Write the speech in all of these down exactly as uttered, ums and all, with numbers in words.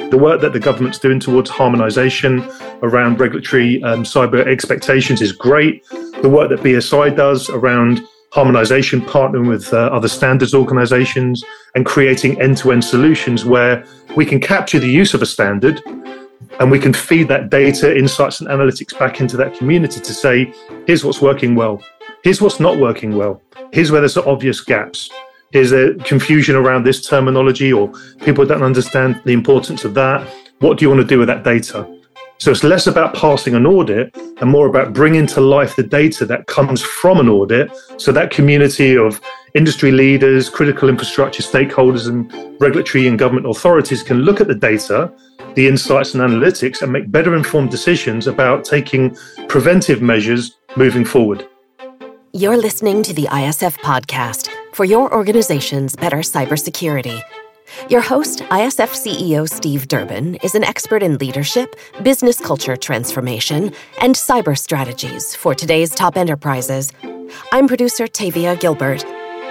The work that the government's doing towards harmonisation around regulatory um, cyber expectations is great. The work that B S I does around harmonisation, partnering with uh, other standards organisations and creating end-to-end solutions where we can capture the use of a standard and we can feed that data, insights and analytics back into that community to say, here's what's working well, here's what's not working well, here's where there's obvious gaps. Is there confusion around this terminology or people don't understand the importance of that? What do you want to do with that data? So it's less about passing an audit and more about bringing to life the data that comes from an audit. So that community of industry leaders, critical infrastructure stakeholders and regulatory and government authorities can look at the data, the insights and analytics and make better informed decisions about taking preventive measures moving forward. You're listening to the I S F podcast for your organization's better cybersecurity. Your host, I S F C E O Steve Durbin, is an expert in leadership, business culture transformation, and cyber strategies for today's top enterprises. I'm producer Tavia Gilbert.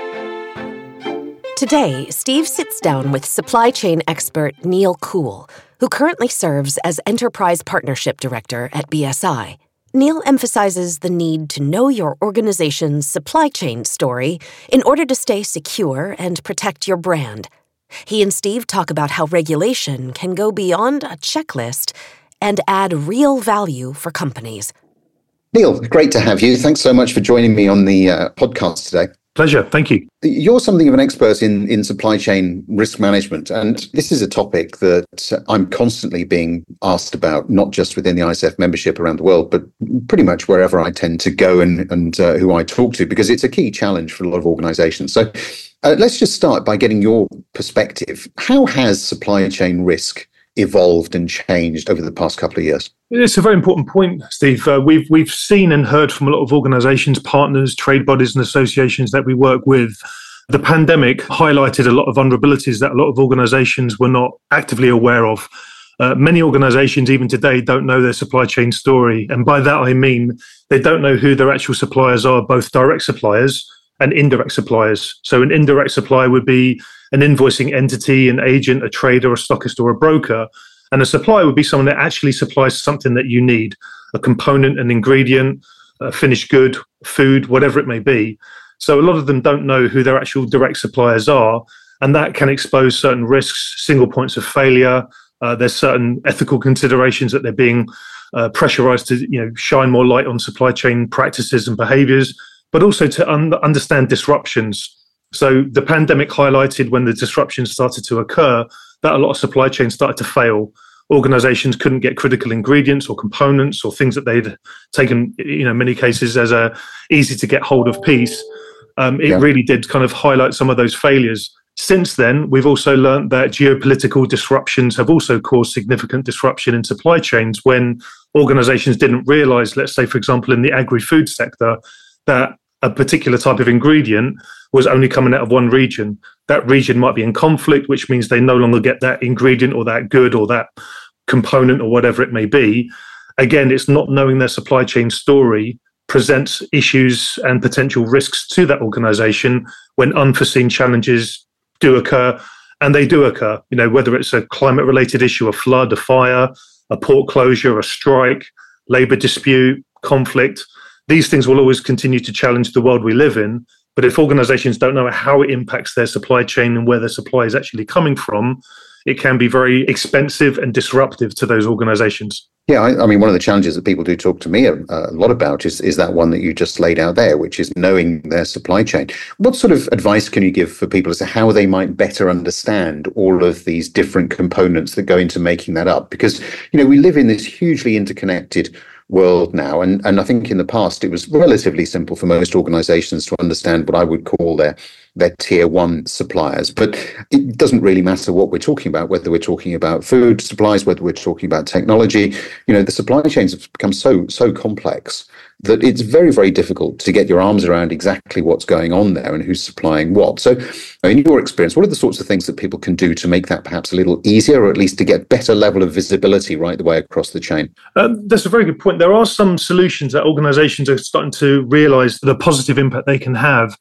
Today, Steve sits down with supply chain expert Neil Kuhl, who currently serves as Enterprise Partnership Director at B S I. Neil emphasizes the need to know your organization's supply chain story in order to stay secure and protect your brand. He and Steve talk about how regulation can go beyond a checklist and add real value for companies. Neil, great to have you. Thanks so much for joining me on the uh, podcast today. Pleasure. Thank you. You're something of an expert in, in supply chain risk management, and this is a topic that I'm constantly being asked about, not just within the I S F membership around the world, but pretty much wherever I tend to go and, and uh, who I talk to, because it's a key challenge for a lot of organizations. So uh, let's just start by getting your perspective. How has supply chain risk evolved and changed over the past couple of years? It's a very important point, Steve. Uh, we've we've seen and heard from a lot of organisations, partners, trade bodies and associations that we work with. The pandemic highlighted a lot of vulnerabilities that a lot of organisations were not actively aware of. Uh, many organisations, even today, don't know their supply chain story. And by that, I mean they don't know who their actual suppliers are, both direct suppliers and indirect suppliers. So an indirect supplier would be an invoicing entity, an agent, a trader, a stockist or a broker. And a supplier would be someone that actually supplies something that you need, a component, an ingredient, a finished good, food, whatever it may be. So a lot of them don't know who their actual direct suppliers are, and that can expose certain risks, single points of failure. Uh, there's certain ethical considerations that they're being uh, pressurized to, you know, shine more light on supply chain practices and behaviors, but also to un- understand disruptions. So the pandemic highlighted when the disruptions started to occur that a lot of supply chains started to fail. Organizations couldn't get critical ingredients or components or things that they'd taken, you know, in many cases as a easy to get hold of piece. Um, it yeah. really did kind of highlight some of those failures. Since then, we've also learned that geopolitical disruptions have also caused significant disruption in supply chains when organizations didn't realize, let's say, for example, in the agri-food sector, that a particular type of ingredient was only coming out of one region. That region might be in conflict, which means they no longer get that ingredient or that good or that component or whatever it may be. Again, it's not knowing their supply chain story presents issues and potential risks to that organization when unforeseen challenges do occur, and they do occur. You know, whether it's a climate-related issue, a flood, a fire, a port closure, a strike, labor dispute, conflict, these things will always continue to challenge the world we live in. But if organizations don't know how it impacts their supply chain and where their supply is actually coming from, it can be very expensive and disruptive to those organizations. Yeah, I, I mean, one of the challenges that people do talk to me a, a lot about is, is that one that you just laid out there, which is knowing their supply chain. What sort of advice can you give for people as to how they might better understand all of these different components that go into making that up? Because, you know, we live in this hugely interconnected world now. And, and I think in the past, it was relatively simple for most organizations to understand what I would call their, their tier one suppliers. But it doesn't really matter what we're talking about, whether we're talking about food supplies, whether we're talking about technology. You know, the supply chains have become so, so complex that it's very, very difficult to get your arms around exactly what's going on there and who's supplying what. So in your experience, what are the sorts of things that people can do to make that perhaps a little easier, or at least to get better level of visibility right the way across the chain? Um, that's a very good point. There are some solutions that organizations are starting to realize the positive impact they can have.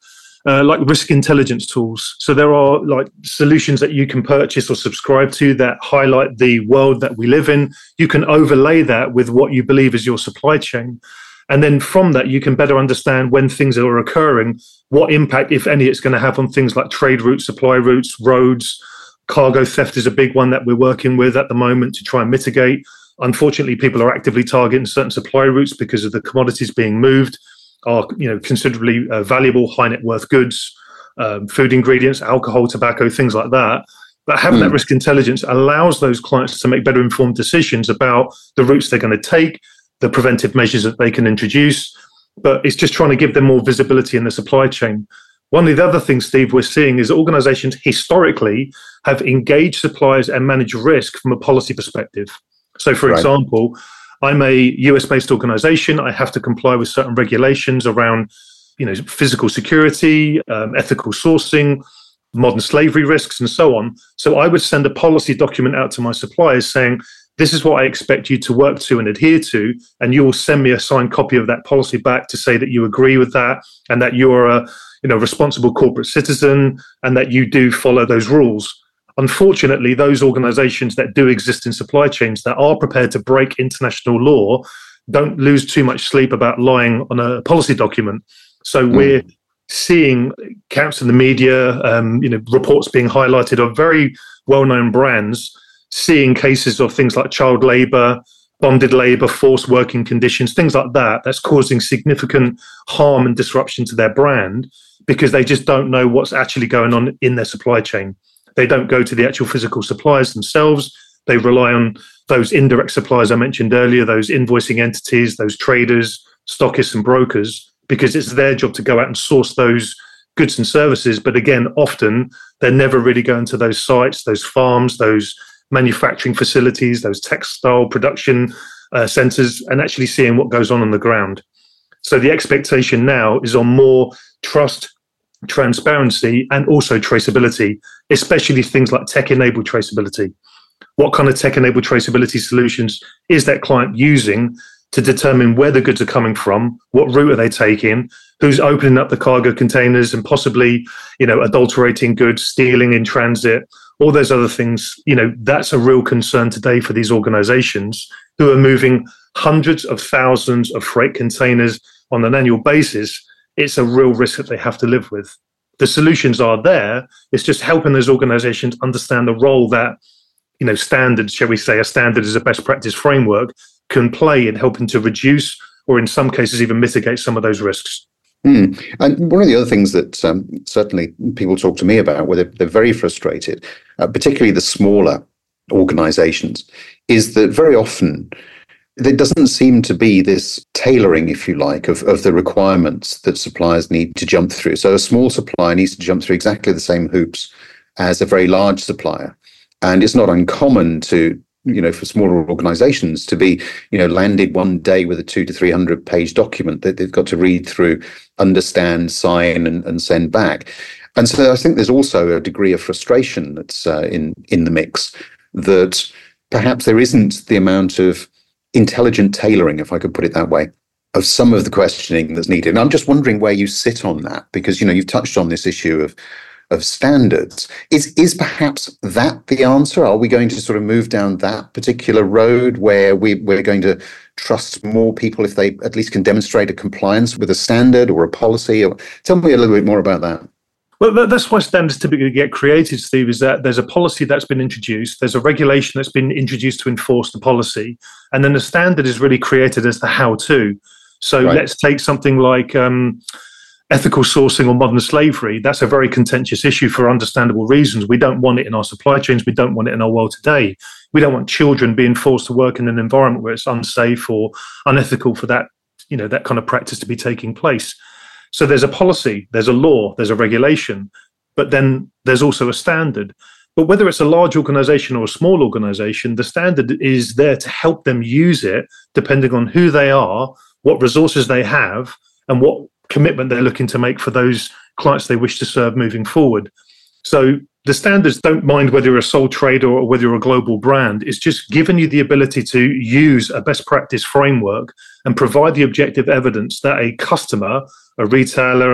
uh, like risk intelligence tools. So there are like solutions that you can purchase or subscribe to that highlight the world that we live in. You can overlay that with what you believe is your supply chain. And then from that, you can better understand when things are occurring, what impact, if any, it's going to have on things like trade routes, supply routes, roads. Cargo theft is a big one that we're working with at the moment to try and mitigate. Unfortunately, people are actively targeting certain supply routes because of the commodities being moved are, you know, considerably uh, valuable, high net worth goods, um, food ingredients, alcohol, tobacco, things like that. But having mm. that risk intelligence allows those clients to make better informed decisions about the routes they're going to take, the preventive measures that they can introduce, but it's just trying to give them more visibility in the supply chain. One of the other things, Steve, we're seeing is organizations historically have engaged suppliers and managed risk from a policy perspective. So, for right. example, I'm a U S-based organization. I have to comply with certain regulations around, you know, physical security, um, ethical sourcing, modern slavery risks, and so on. So I would send a policy document out to my suppliers saying, this is what I expect you to work to and adhere to, and you will send me a signed copy of that policy back to say that you agree with that and that you are a, you know, responsible corporate citizen and that you do follow those rules. Unfortunately, those organizations that do exist in supply chains that are prepared to break international law don't lose too much sleep about lying on a policy document. So mm. we're seeing accounts in the media, um, you know, reports being highlighted of very well-known brands seeing cases of things like child labor, bonded labor, forced working conditions, things like that, that's causing significant harm and disruption to their brand because they just don't know what's actually going on in their supply chain. They don't go to the actual physical suppliers themselves. They rely on those indirect suppliers I mentioned earlier, those invoicing entities, those traders, stockists and brokers, because it's their job to go out and source those goods and services. But again, often they're never really going to those sites, those farms, those manufacturing facilities, those textile production uh, centers, and actually seeing what goes on on the ground. So the expectation now is on more trust, transparency, and also traceability, especially things like tech-enabled traceability. What kind of tech-enabled traceability solutions is that client using to determine where the goods are coming from, what route are they taking, who's opening up the cargo containers and possibly, you know, adulterating goods, stealing in transit, all those other things. You know, that's a real concern today for these organizations who are moving hundreds of thousands of freight containers on an annual basis. It's a real risk that they have to live with. The solutions are there. It's just helping those organizations understand the role that, you know, standards, shall we say, a standard is a best practice framework, can play in helping to reduce or in some cases even mitigate some of those risks. Mm. And one of the other things that um, certainly people talk to me about, where they're, they're very frustrated, uh, particularly the smaller organizations, is that very often there doesn't seem to be this tailoring, if you like, of, of the requirements that suppliers need to jump through. So a small supplier needs to jump through exactly the same hoops as a very large supplier. And it's not uncommon to, you know, for smaller organizations to be, you know, landed one day with a two to three hundred page document that they've got to read through, understand, sign, and, and send back. And so I think there's also a degree of frustration that's uh, in, in the mix, that perhaps there isn't the amount of intelligent tailoring, if I could put it that way, of some of the questioning that's needed. And I'm just wondering where you sit on that, because, you know, you've touched on this issue of of standards. Is is perhaps that the answer? Are we going to sort of move down that particular road where we, we're going to trust more people if they at least can demonstrate a compliance with a standard or a policy? Or tell me a little bit more about that. Well, that's why standards typically get created, Steve, is that there's a policy that's been introduced, there's a regulation that's been introduced to enforce the policy, and then the standard is really created as the how-to. So right. Let's take something like um, ethical sourcing or modern slavery. That's a very contentious issue for understandable reasons. We don't want it in our supply chains. We don't want it in our world today. We don't want children being forced to work in an environment where it's unsafe or unethical for that, you know, that kind of practice to be taking place. So there's a policy, there's a law, there's a regulation, but then there's also a standard. But whether it's a large organization or a small organization, the standard is there to help them use it depending on who they are, what resources they have, and what commitment they're looking to make for those clients they wish to serve moving forward. So the standards don't mind whether you're a sole trader or whether you're a global brand. It's just giving you the ability to use a best practice framework and provide the objective evidence that a customer, a retailer,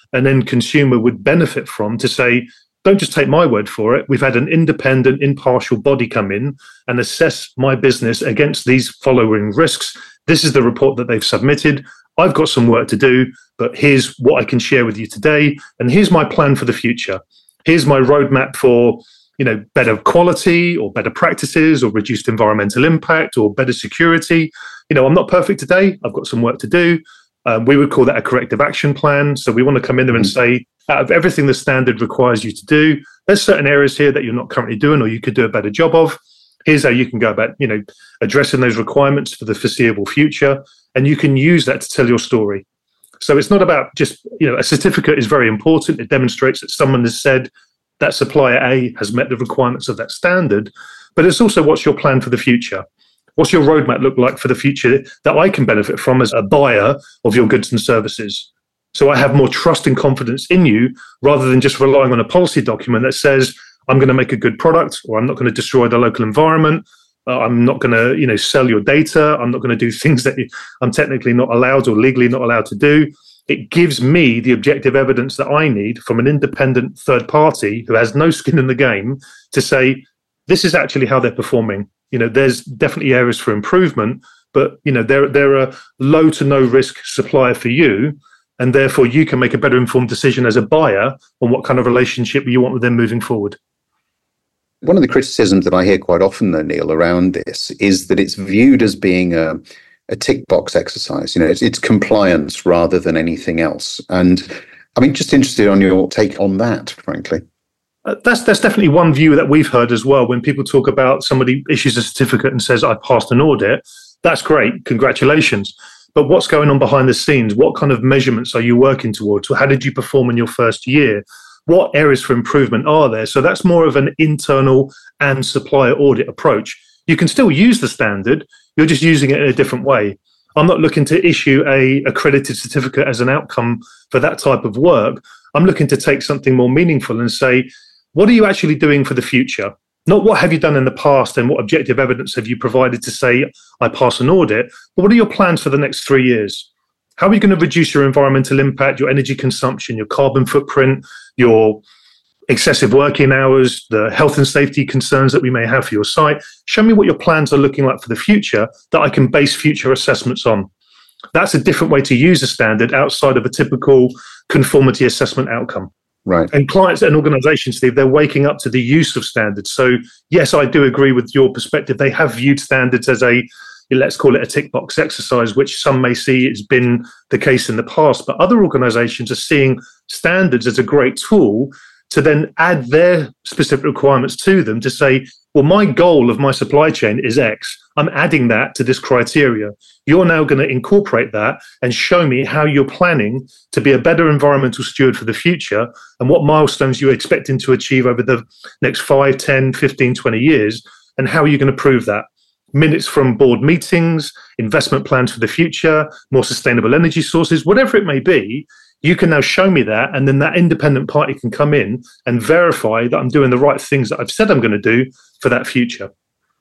an end consumer would benefit from to say, don't just take my word for it. We've had an independent, impartial body come in and assess my business against these following risks. This is the report that they've submitted. I've got some work to do, but here's what I can share with you today. And here's my plan for the future. Here's my roadmap for, you know, better quality or better practices or reduced environmental impact or better security. You know, I'm not perfect today. I've got some work to do. Um, we would call that a corrective action plan. So we want to come in there and say, out of everything the standard requires you to do, there's certain areas here that you're not currently doing or you could do a better job of. Here's how you can go about, you know, addressing those requirements for the foreseeable future. And you can use that to tell your story. So it's not about just, you know, a certificate is very important. It demonstrates that someone has said that supplier A has met the requirements of that standard. But it's also what's your plan for the future? What's your roadmap look like for the future that I can benefit from as a buyer of your goods and services? So I have more trust and confidence in you rather than just relying on a policy document that says, I'm going to make a good product, or I'm not going to destroy the local environment. Uh, I'm not going to, you know, sell your data. I'm not going to do things that I'm technically not allowed or legally not allowed to do. It gives me the objective evidence that I need from an independent third party who has no skin in the game to say, this is actually how they're performing. You know, there's definitely areas for improvement, but, you know, they're, they're a low to no risk supplier for you. And therefore you can make a better informed decision as a buyer on what kind of relationship you want with them moving forward. One of the criticisms that I hear quite often, though, Neil, around this is that it's viewed as being a, a tick box exercise. You know, it's, it's compliance rather than anything else. And I mean, just interested on your take on that, frankly. Uh, that's that's definitely one view that we've heard as well. When people talk about somebody issues a certificate and says, I passed an audit, that's great, congratulations. But what's going on behind the scenes? What kind of measurements are you working towards? How did you perform in your first year? What areas for improvement are there? So that's more of an internal and supplier audit approach. You can still use the standard, you're just using it in a different way. I'm not looking to issue a accredited certificate as an outcome for that type of work. I'm looking to take something more meaningful and say, what are you actually doing for the future? Not what have you done in the past and what objective evidence have you provided to say, I pass an audit, but what are your plans for the next three years? How are you going to reduce your environmental impact, your energy consumption, your carbon footprint, your excessive working hours, the health and safety concerns that we may have for your site? Show me what your plans are looking like for the future that I can base future assessments on. That's a different way to use a standard outside of a typical conformity assessment outcome. Right. And clients and organizations, Steve, they're waking up to the use of standards. So yes, I do agree with your perspective. They have viewed standards as a, let's call it a tick box exercise, which some may see has been the case in the past. But other organizations are seeing standards as a great tool to then add their specific requirements to them to say, well, my goal of my supply chain is X. I'm adding that to this criteria. You're now going to incorporate that and show me how you're planning to be a better environmental steward for the future and what milestones you're expecting to achieve over the next five, ten, fifteen, twenty years, and how are you going to prove that? Minutes from board meetings, investment plans for the future, more sustainable energy sources, whatever it may be, you can now show me that, and then that independent party can come in and verify that I'm doing the right things that I've said I'm going to do for that future.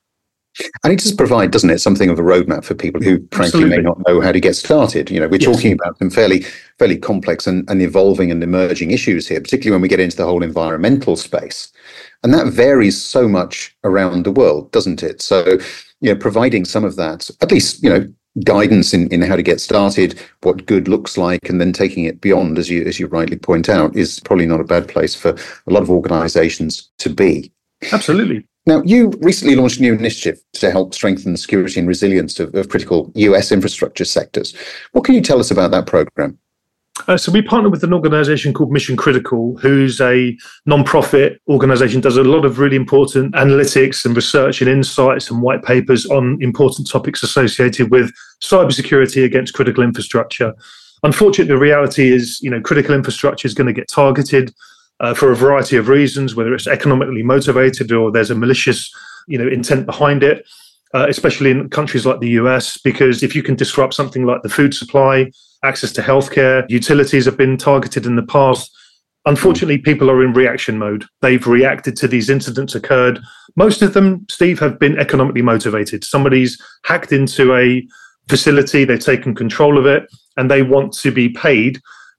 And it does provide, doesn't it, something of a roadmap for people who, frankly, Absolutely. may not know how to get started. You know, we're Yes. talking about some fairly, fairly complex and, and evolving and emerging issues here, particularly when we get into the whole environmental space. And that varies so much around the world, doesn't it? So, you know, providing some of that, at least, you know, guidance in, in how to get started, what good looks like, and then taking it beyond, as you as you rightly point out, is probably not a bad place for a lot of organizations to be. Absolutely. Now, you recently launched a new initiative to help strengthen the security and resilience of, of critical U S infrastructure sectors. What can you tell us about that program? Uh, so we partner with an organization called Mission Critical, who's a non-profit organization, does a lot of really important analytics and research and insights and white papers on important topics associated with cybersecurity against critical infrastructure. Unfortunately, the reality is, you know, critical infrastructure is going to get targeted uh, for a variety of reasons, whether it's economically motivated or there's a malicious, you know, intent behind it, uh, especially in countries like the U S, because if you can disrupt something like the food supply, access to healthcare, utilities have been targeted in the past. Unfortunately, people are in reaction mode. They've reacted to these incidents occurred. Most of them, Steve, have been economically motivated. Somebody's hacked into a facility, they've taken control of it, and they want to be paid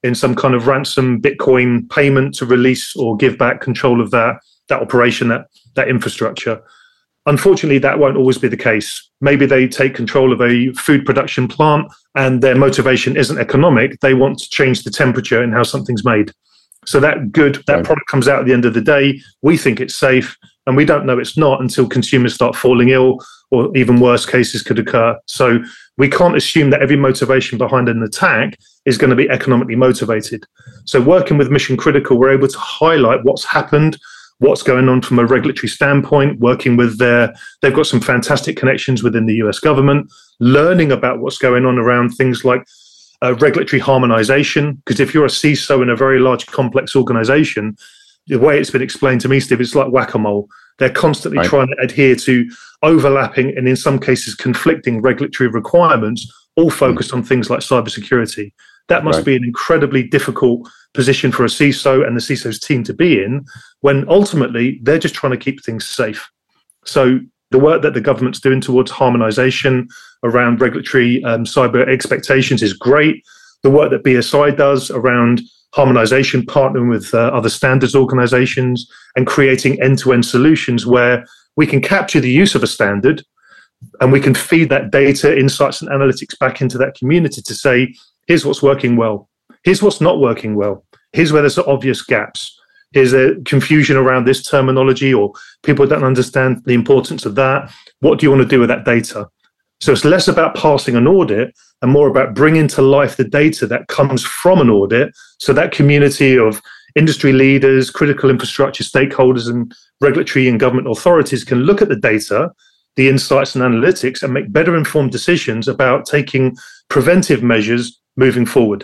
in some kind of ransom Bitcoin payment to release or give back control of that, that operation, that, that infrastructure. Unfortunately, that won't always be the case. Maybe they take control of a food production plant and their motivation isn't economic. They want to change the temperature in how something's made. So that good, that right. product comes out at the end of the day. We think it's safe, and we don't know it's not until consumers start falling ill, or even worse cases could occur. So we can't assume that every motivation behind an attack is going to be economically motivated. So working with Mission Critical, we're able to highlight what's happened, what's going on from a regulatory standpoint, working with their, they've got some fantastic connections within the U S government, learning about what's going on around things like uh, regulatory harmonization. Because if you're a C I S O in a very large, complex organization, the way it's been explained to me, Steve, it's like whack-a-mole. They're constantly right. trying to adhere to overlapping and in some cases conflicting regulatory requirements, all focused mm. on things like cybersecurity. That must right. be an incredibly difficult position for a C I S O and the C I S O's team to be in, when ultimately they're just trying to keep things safe. So the work that the government's doing towards harmonization around regulatory um, cyber expectations is great. The work that B S I does around harmonization, partnering with uh, other standards organizations and creating end-to-end solutions where we can capture the use of a standard and we can feed that data, insights and analytics back into that community to say, here's what's working well. Here's what's not working well. Here's where there's obvious gaps. Here's a confusion around this terminology, or people don't understand the importance of that. What do you want to do with that data? So it's less about passing an audit and more about bringing to life the data that comes from an audit. So that community of industry leaders, critical infrastructure stakeholders, and regulatory and government authorities can look at the data, the insights and analytics, and make better informed decisions about taking preventive measures moving forward.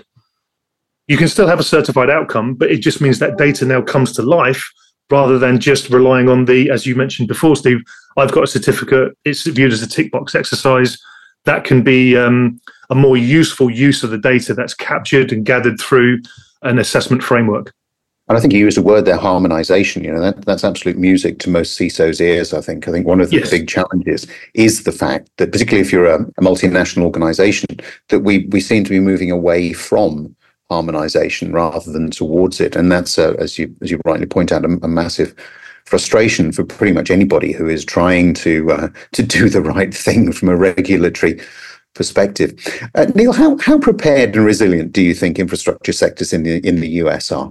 You can still have a certified outcome, but it just means that data now comes to life rather than just relying on the, as you mentioned before, Steve, I've got a certificate, it's viewed as a tick box exercise. That can be um, a more useful use of the data that's captured and gathered through an assessment framework. And I think you used a word there, harmonization. You know, that, that's absolute music to most C I S Os' ears, I think. I think one of the yes. big challenges is the fact that, particularly if you're a, a multinational organization, that we, we seem to be moving away from harmonization rather than towards it. And that's, uh, as you as you rightly point out, a, a massive frustration for pretty much anybody who is trying to uh, to do the right thing from a regulatory perspective. Uh, Neil, how how prepared and resilient do you think infrastructure sectors in the in the U S are?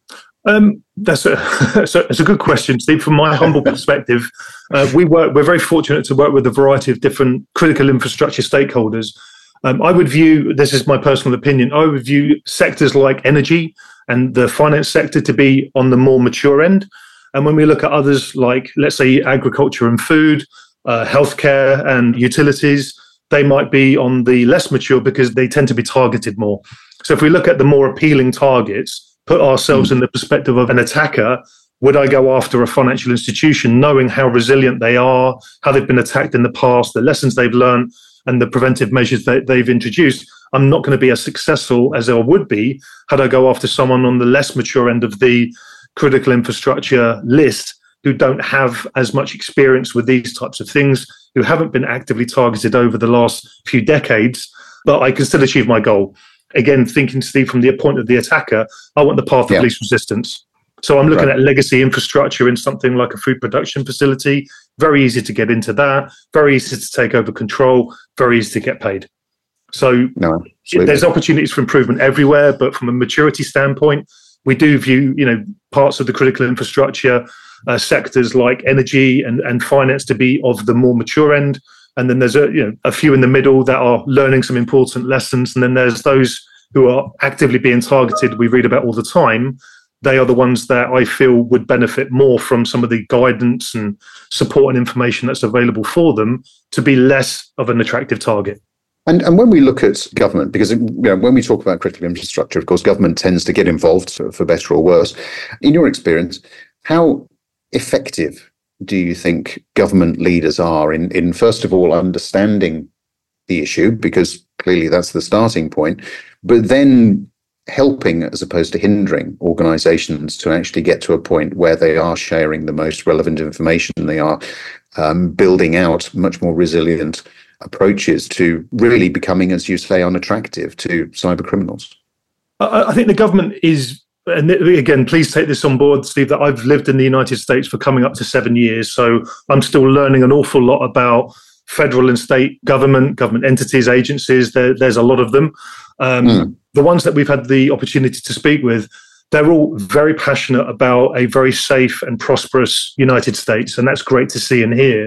Um, that's a that's a, that's a good question, Steve. From my humble perspective, uh, we work. We're very fortunate to work with a variety of different critical infrastructure stakeholders. Um, I would view, this is my personal opinion, I would view sectors like energy and the finance sector to be on the more mature end. And when we look at others like, let's say, agriculture and food, uh, healthcare and utilities, they might be on the less mature because they tend to be targeted more. So if we look at the more appealing targets, put ourselves mm. in the perspective of an attacker, would I go after a financial institution knowing how resilient they are, how they've been attacked in the past, the lessons they've learned, and the preventive measures that they've introduced? I'm not going to be as successful as I would be had I go after someone on the less mature end of the critical infrastructure list who don't have as much experience with these types of things, who haven't been actively targeted over the last few decades, but I can still achieve my goal. Again, thinking, Steve, from the point of the attacker, I want the path of yeah. least resistance. So I'm looking right. at legacy infrastructure in something like a food production facility. Very easy to get into that. Very easy to take over control. Very easy to get paid. So no, there's opportunities for improvement everywhere. But from a maturity standpoint, we do view, you know, parts of the critical infrastructure uh, sectors like energy and, and finance to be of the more mature end. And then there's a, you know, a few in the middle that are learning some important lessons. And then there's those who are actively being targeted. We read about all the time. They are the ones that I feel would benefit more from some of the guidance and support and information that's available for them to be less of an attractive target. And and when we look at government, because you know, when we talk about critical infrastructure, of course, government tends to get involved for, for better or worse. In your experience, how effective do you think government leaders are in, in first of all, understanding the issue, because clearly that's the starting point, but then helping as opposed to hindering organizations to actually get to a point where they are sharing the most relevant information, they are um, building out much more resilient approaches to really becoming, as you say, unattractive to cyber criminals? I, I think the government is, and again, please take this on board, Steve, that I've lived in the United States for coming up to seven years. So I'm still learning an awful lot about federal and state government, government entities, agencies. There, there's a lot of them. Um, mm. The ones that we've had the opportunity to speak with, they're all very passionate about a very safe and prosperous United States. And that's great to see and hear.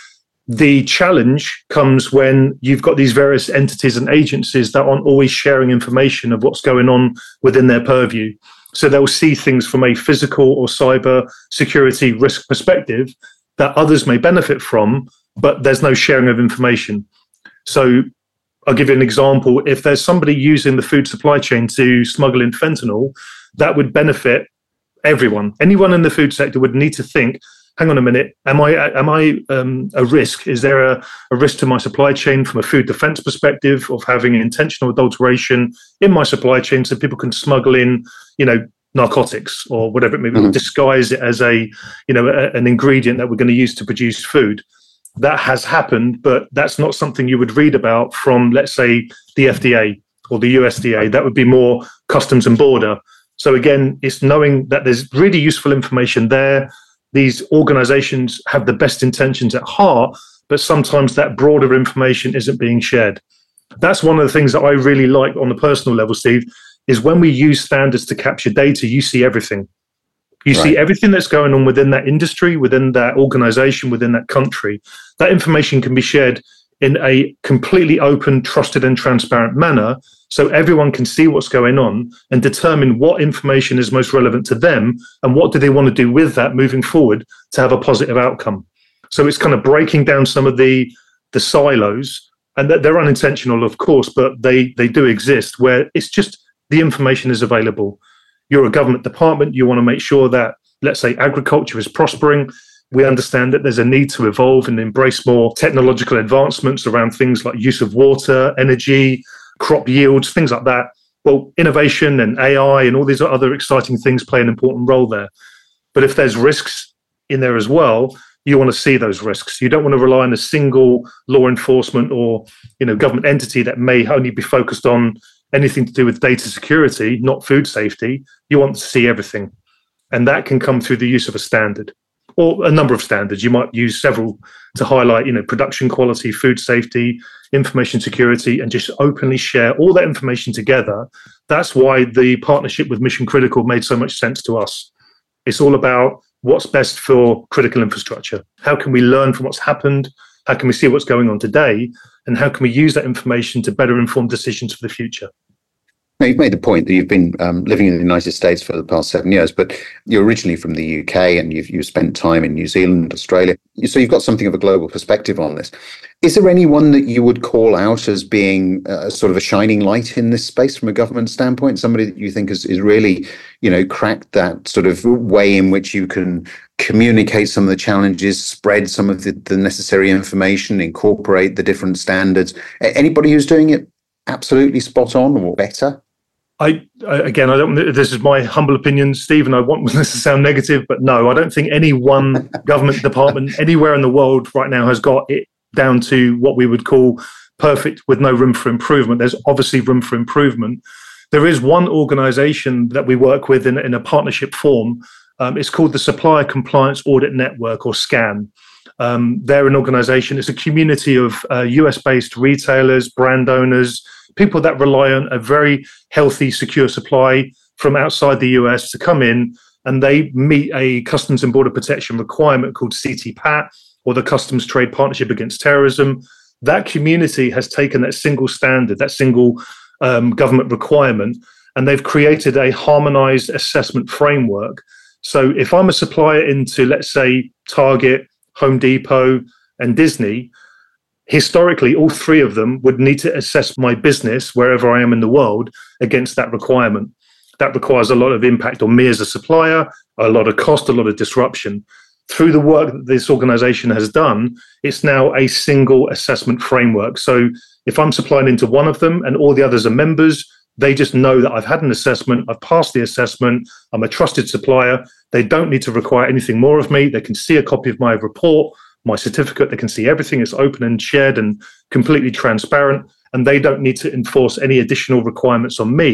The challenge comes when you've got these various entities and agencies that aren't always sharing information of what's going on within their purview. So they'll see things from a physical or cyber security risk perspective that others may benefit from, but there's no sharing of information. So I'll give you an example. If there's somebody using the food supply chain to smuggle in fentanyl, that would benefit everyone. Anyone in the food sector would need to think, hang on a minute, am I am I um, a risk? Is there a, a risk to my supply chain from a food defense perspective of having intentional adulteration in my supply chain so people can smuggle in, you know, narcotics or whatever it may be, mm-hmm. disguise it as a, you know, a, an ingredient that we're going to use to produce food? That has happened, but that's not something you would read about from, let's say, the F D A or the U S D A. That would be more Customs and Border. So again, it's knowing that there's really useful information there. These organizations have the best intentions at heart, but sometimes that broader information isn't being shared. That's one of the things that I really like on a personal level, Steve, is when we use standards to capture data, you see everything. You right. see everything that's going on within that industry, within that organization, within that country. That information can be shared in a completely open, trusted, and transparent manner, so everyone can see what's going on and determine what information is most relevant to them and what do they want to do with that moving forward to have a positive outcome. So it's kind of breaking down some of the, the silos, and that they're unintentional, of course, but they, they do exist, where it's just the information is available. You're a government department. You want to make sure that, let's say, agriculture is prospering. We understand that there's a need to evolve and embrace more technological advancements around things like use of water, energy, crop yields, things like that. Well, innovation and A I and all these other exciting things play an important role there. But if there's risks in there as well, you want to see those risks. You don't want to rely on a single law enforcement or, you know, government entity that may only be focused on anything to do with data security, not food safety. You want to see everything. And that can come through the use of a standard or a number of standards. You might use several to highlight, you know, production quality, food safety, information security, and just openly share all that information together. That's why the partnership with Mission Critical made so much sense to us. It's all about what's best for critical infrastructure. How can we learn from what's happened? How can we see what's going on today? And how can we use that information to better inform decisions for the future? Now, you've made the point that you've been um, living in the United States for the past seven years, but you're originally from the U K and you've, you've spent time in New Zealand, Australia. So you've got something of a global perspective on this. Is there anyone that you would call out as being uh, sort of a shining light in this space from a government standpoint? Somebody that you think is, is really, you know, cracked that sort of way in which you can communicate some of the challenges, spread some of the, the necessary information, incorporate the different standards? Anybody who's doing it absolutely spot on or better? I, again, I don't. This is my humble opinion, Steve, and I want this to sound negative, but no, I don't think any one government department anywhere in the world right now has got it down to what we would call perfect with no room for improvement. There's obviously room for improvement. There is one organization that we work with in, in a partnership form. Um, it's called the Supplier Compliance Audit Network, or SCAN. Um, they're an organization. It's a community of uh, U S-based retailers, brand owners, people that rely on a very healthy, secure supply from outside the U S to come in, and they meet a Customs and Border Protection requirement called C T P A T, or the Customs Trade Partnership Against Terrorism. That community has taken that single standard, that single um, government requirement, and they've created a harmonized assessment framework. So if I'm a supplier into, let's say, Target, Home Depot, and Disney, historically, all three of them would need to assess my business wherever I am in the world against that requirement. That requires a lot of impact on me as a supplier, a lot of cost, a lot of disruption. Through the work that this organization has done, it's now a single assessment framework. So if I'm supplying into one of them and all the others are members, they just know that I've had an assessment, I've passed the assessment, I'm a trusted supplier. They don't need to require anything more of me. They can see a copy of my report, my certificate. They can see everything. It's open and shared and completely transparent. And they don't need to enforce any additional requirements on me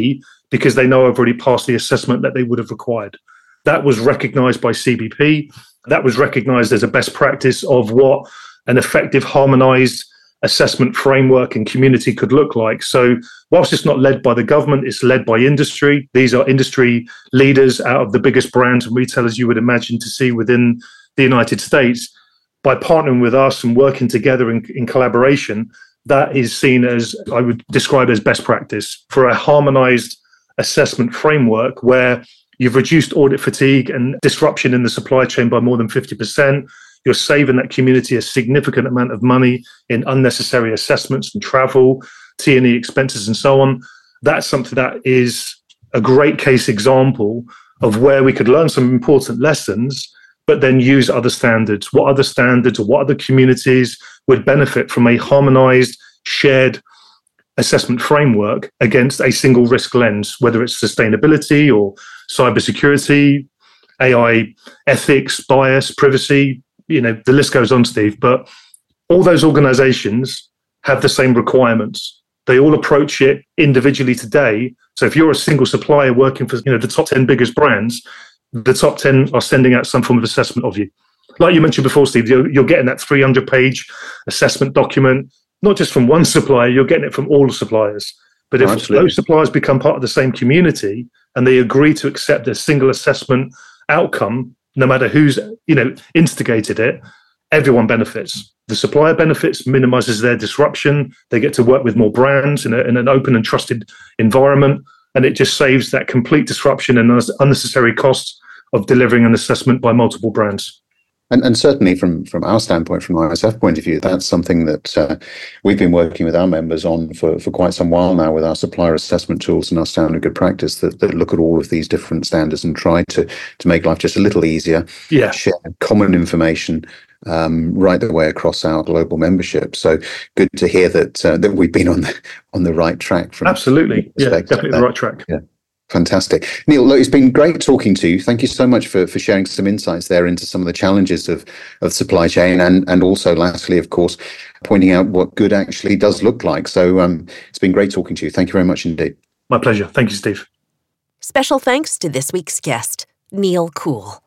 because they know I've already passed the assessment that they would have required. That was recognized by C B P. That was recognized as a best practice of what an effective, harmonized assessment framework and community could look like. So whilst it's not led by the government, it's led by industry. These are industry leaders out of the biggest brands and retailers you would imagine to see within the United States. By partnering with us and working together in, in collaboration, that is seen as, I would describe as best practice for a harmonized assessment framework where you've reduced audit fatigue and disruption in the supply chain by more than fifty percent. You're saving that community a significant amount of money in unnecessary assessments and travel, T and E expenses and so on. That's something that is a great case example of where we could learn some important lessons, but then use other standards. What other standards or what other communities would benefit from a harmonized, shared assessment framework against a single risk lens, whether it's sustainability or cybersecurity, A I ethics, bias, privacy, you know, the list goes on, Steve. But all those organizations have the same requirements. They all approach it individually today. So if you're a single supplier working for, you know, the top ten biggest brands, the top ten are sending out some form of assessment of you. Like you mentioned before, Steve, you're, you're getting that three hundred page assessment document, not just from one supplier, you're getting it from all the suppliers. But if oh, those suppliers become part of the same community and they agree to accept a single assessment outcome, no matter who's, you know, instigated it, everyone benefits. The supplier benefits, minimizes their disruption. They get to work with more brands in, a, in an open and trusted environment. And it just saves that complete disruption and unnecessary costs of delivering an assessment by multiple brands. And, and certainly from, from our standpoint, from the I S F point of view, that's something that uh, we've been working with our members on for, for quite some while now with our supplier assessment tools and our standard good practice that, that look at all of these different standards and try to, to make life just a little easier, yeah. share common information um, right the way across our global membership. So good to hear that uh, that we've been on the, on the right track. From Absolutely. Yeah, definitely the right track. Yeah. Fantastic. Neil, look, it's been great talking to you. Thank you so much for, for sharing some insights there into some of the challenges of, of supply chain and, and also lastly, of course, pointing out what good actually does look like. So um, it's been great talking to you. Thank you very much indeed. My pleasure. Thank you, Steve. Special thanks to this week's guest, Neil Kuhl.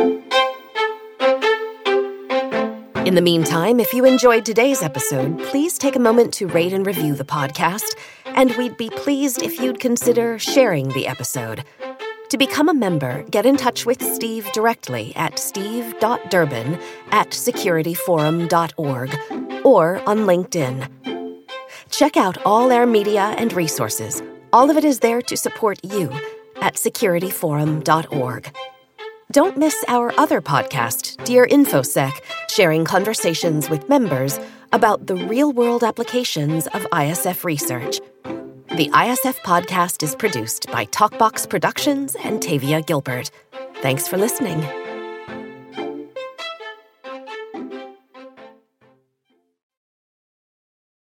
In the meantime, if you enjoyed today's episode, please take a moment to rate and review the podcast, and we'd be pleased if you'd consider sharing the episode. To become a member, get in touch with Steve directly at steve dot durbin at security forum dot org or on LinkedIn. Check out all our media and resources. All of it is there to support you at security forum dot org. Don't miss our other podcast, Dear InfoSec, sharing conversations with members about the real-world applications of I S F research. The I S F podcast is produced by TalkBox Productions and Tavia Gilbert. Thanks for listening.